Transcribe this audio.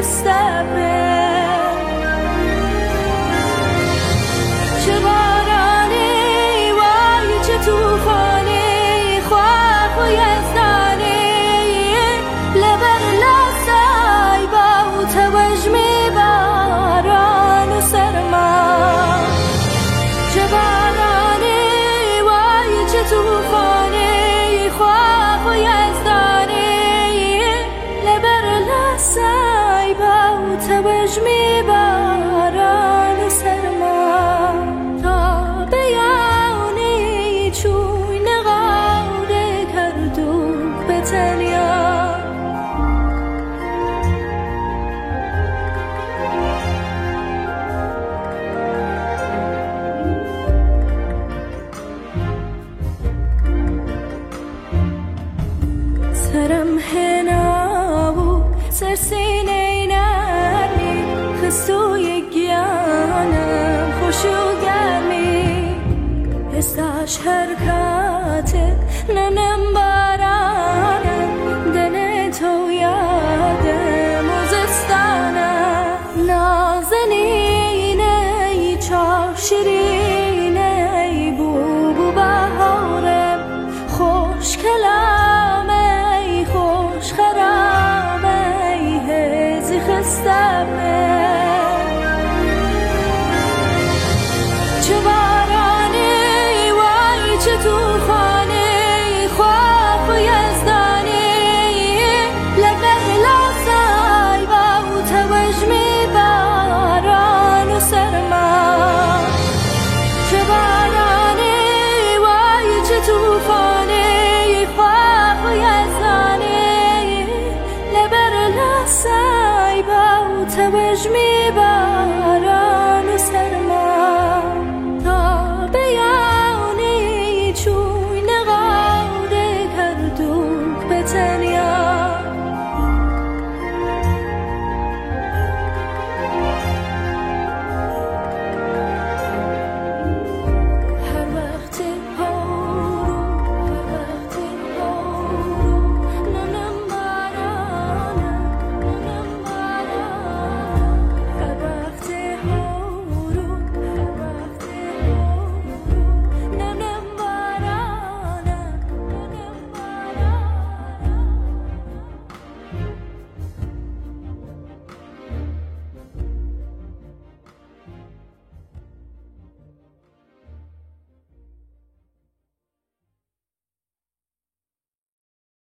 خستبه چه بارانی وای چه توفانی خواه و یزدانی لبر لسای با توجمی باران و سرما چه بارانی وای چه توفانی خواه و یزدانی لبر لسای با توجمی باران و سرما تا بیانی چوی نغاره کردو به تنیا سرم هناو سرسینه نرمی خستوی گیانم خوشو گرمی حساش حرکات ننم بارانم دن تو یادم وزستانم نازنینه ای چار شیرینه ای بو بهارم خوش کلامه ای خوش خرامه ای هزی خستمه چه بارانی وای چه توفانی خواه و یزدانی لبر لسای با توجمی باران و سرما چه بارانی وای چه توفانی خواه و یزدانی لبر لسای با توجمی باران